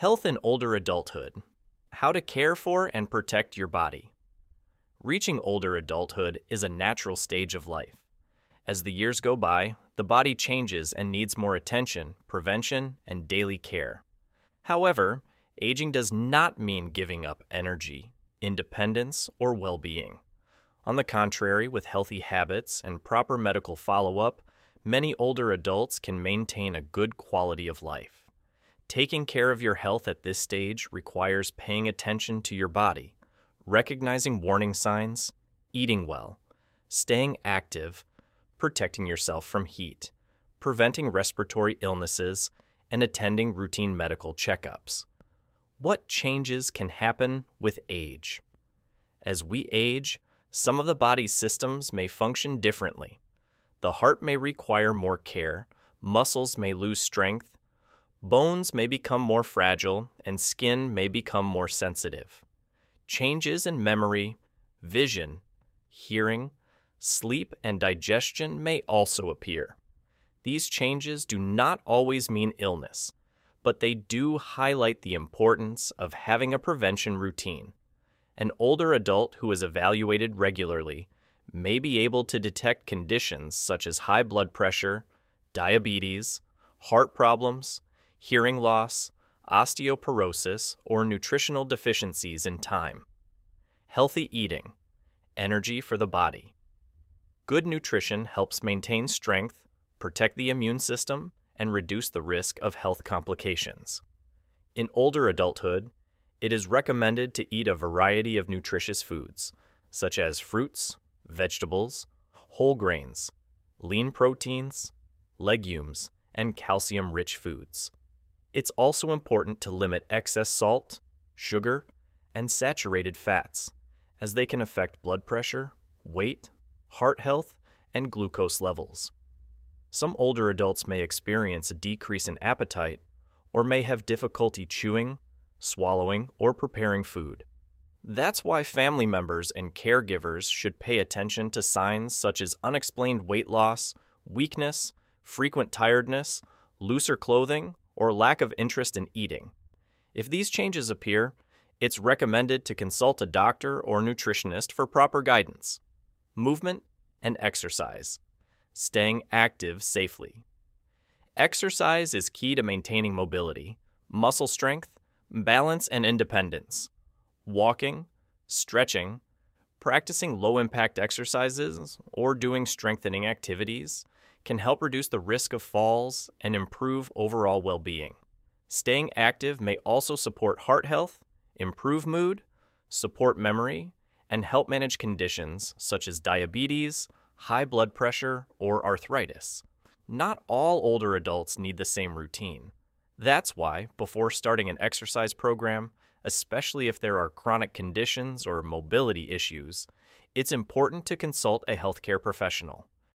Health in older adulthood. How to care for and protect your body. Reaching older adulthood is a natural stage of life. As the years go by, the body changes and needs more attention, prevention, and daily care. However, aging does not mean giving up energy, independence, or well-being. On the contrary, with healthy habits and proper medical follow-up, many older adults can maintain a good quality of life. Taking care of your health at this stage requires paying attention to your body, recognizing warning signs, eating well, staying active, protecting yourself from heat, preventing respiratory illnesses, and attending routine medical checkups. What changes can happen with age? As we age, some of the body's systems may function differently. The heart may require more care, muscles may lose strength, bones may become more fragile, and skin may become more sensitive. Changes in memory, vision, hearing, sleep, and digestion may also appear. These changes do not always mean illness, but they do highlight the importance of having a prevention routine. An older adult who is evaluated regularly may be able to detect conditions such as high blood pressure, diabetes, heart problems, hearing loss, osteoporosis, or nutritional deficiencies in time. Healthy eating, energy for the body. Good nutrition helps maintain strength, protect the immune system, and reduce the risk of health complications. In older adulthood, it is recommended to eat a variety of nutritious foods, such as fruits, vegetables, whole grains, lean proteins, legumes, and calcium-rich foods. It's also important to limit excess salt, sugar, and saturated fats, as they can affect blood pressure, weight, heart health, and glucose levels. Some older adults may experience a decrease in appetite or may have difficulty chewing, swallowing, or preparing food. That's why family members and caregivers should pay attention to signs such as unexplained weight loss, weakness, frequent tiredness, looser clothing, or lack of interest in eating. If these changes appear, it's recommended to consult a doctor or nutritionist for proper guidance. Movement and exercise. Staying active safely. Exercise is key to maintaining mobility, muscle strength, balance, and independence. Walking, stretching, practicing low-impact exercises, or doing strengthening activities can help reduce the risk of falls and improve overall well-being. Staying active may also support heart health, improve mood, support memory, and help manage conditions such as diabetes, high blood pressure, or arthritis. Not all older adults need the same routine. That's why, before starting an exercise program, especially if there are chronic conditions or mobility issues, it's important to consult a healthcare professional.